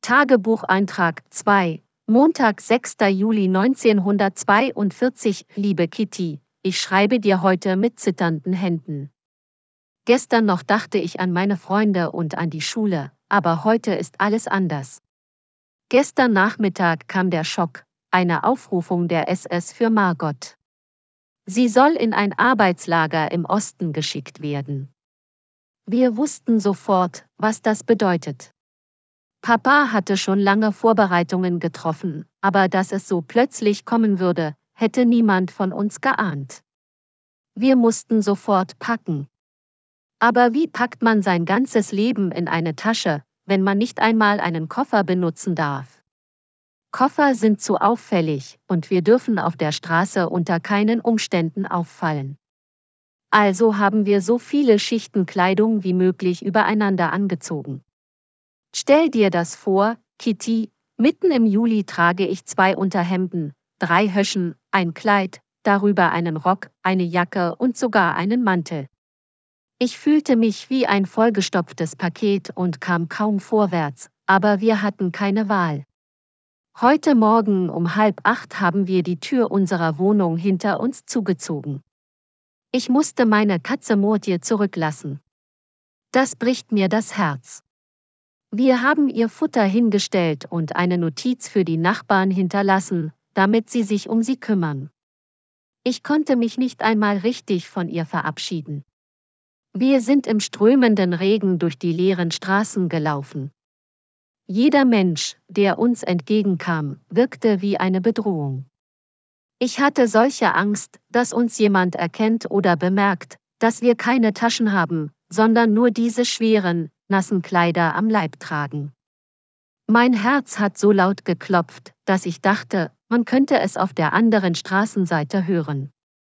Tagebucheintrag 2, Montag, 6. Juli 1942. Liebe Kitty, ich schreibe dir heute mit zitternden Händen. Gestern noch dachte ich an meine Freunde und an die Schule, aber heute ist alles anders. Gestern Nachmittag kam der Schock, eine Aufrufung der SS für Margot. Sie soll in ein Arbeitslager im Osten geschickt werden. Wir wussten sofort, was das bedeutet. Papa hatte schon lange Vorbereitungen getroffen, aber dass es so plötzlich kommen würde, hätte niemand von uns geahnt. Wir mussten sofort packen. Aber wie packt man sein ganzes Leben in eine Tasche, wenn man nicht einmal einen Koffer benutzen darf? Koffer sind zu auffällig und wir dürfen auf der Straße unter keinen Umständen auffallen. Also haben wir so viele Schichten Kleidung wie möglich übereinander angezogen. Stell dir das vor, Kitty, mitten im Juli trage ich 2 Unterhemden, 3 Höschen, ein Kleid, darüber einen Rock, eine Jacke und sogar einen Mantel. Ich fühlte mich wie ein vollgestopftes Paket und kam kaum vorwärts, aber wir hatten keine Wahl. Heute Morgen um 7:30 haben wir die Tür unserer Wohnung hinter uns zugezogen. Ich musste meine Katze Murtje zurücklassen. Das bricht mir das Herz. Wir haben ihr Futter hingestellt und eine Notiz für die Nachbarn hinterlassen, damit sie sich um sie kümmern. Ich konnte mich nicht einmal richtig von ihr verabschieden. Wir sind im strömenden Regen durch die leeren Straßen gelaufen. Jeder Mensch, der uns entgegenkam, wirkte wie eine Bedrohung. Ich hatte solche Angst, dass uns jemand erkennt oder bemerkt, dass wir keine Taschen haben, sondern nur diese schweren, nassen Kleider am Leib tragen. Mein Herz hat so laut geklopft, dass ich dachte, man könnte es auf der anderen Straßenseite hören.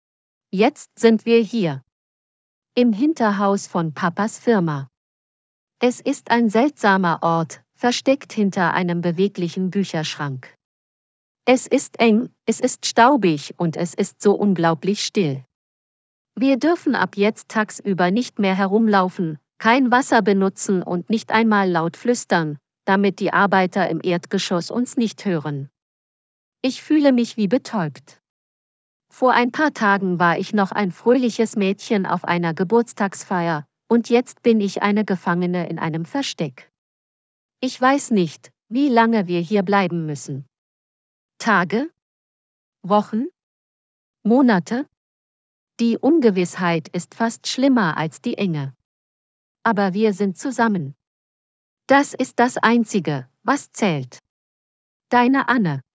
Jetzt sind wir hier. Im Hinterhaus von Papas Firma. Es ist ein seltsamer Ort, versteckt hinter einem beweglichen Bücherschrank. Es ist eng, es ist staubig und es ist so unglaublich still. Wir dürfen ab jetzt tagsüber nicht mehr herumlaufen, kein Wasser benutzen und nicht einmal laut flüstern, damit die Arbeiter im Erdgeschoss uns nicht hören. Ich fühle mich wie betäubt. Vor ein paar Tagen war ich noch ein fröhliches Mädchen auf einer Geburtstagsfeier, und jetzt bin ich eine Gefangene in einem Versteck. Ich weiß nicht, wie lange wir hier bleiben müssen. Tage? Wochen? Monate? Die Ungewissheit ist fast schlimmer als die Enge. Aber wir sind zusammen. Das ist das Einzige, was zählt. Deine Anne.